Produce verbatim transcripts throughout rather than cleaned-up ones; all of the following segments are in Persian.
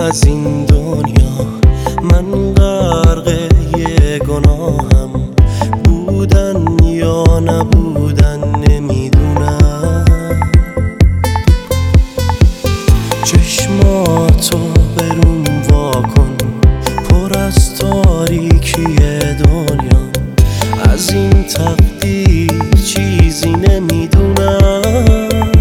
از این دنیا من غرق یه گناهم، بودن یا نبودن نمیدونم. چشماتو برون واکن، پر از تاریکی دنیا، از این تقدیر چیزی نمیدونم.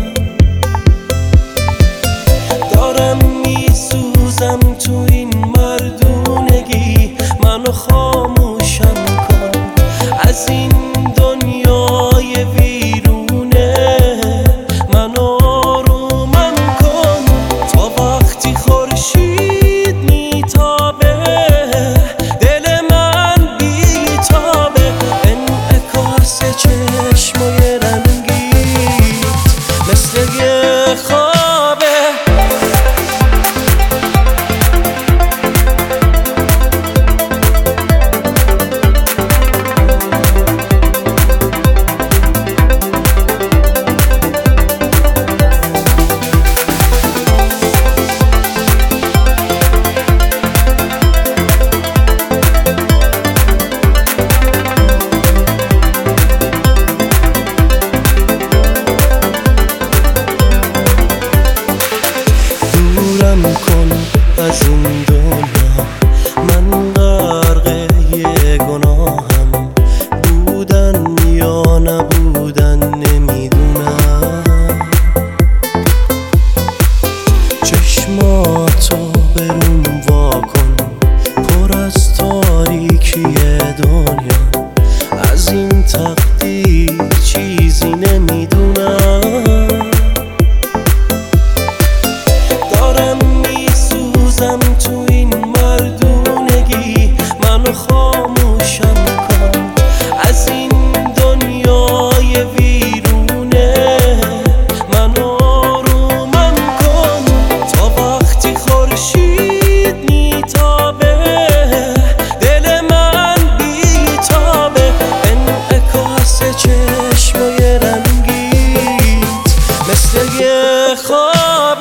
دارم میسوزم تو این مردونگی، منو خاموشم کن از این دنیای ویرونه، منو آرومم کن تا وقتی خورشید میتابه دل من بیتابه. انعکاس چشمای رنگیت مثل یه خوابه. دورم کن از این دنیا، من غرق یه گناهم، بودن یا نبودن نمیدونم. چشماتو برون واکن، پر از تاریکی دنیا، از این تقدیر چیزی نمیدونم. تو این مردونگی منو خاموشم کن از این دنیای ویرونه، منو آرومم کن تا وقتی خورشید میتابه دل من بیتابه. انعکاس چشمای رنگیت مثل یه خواب.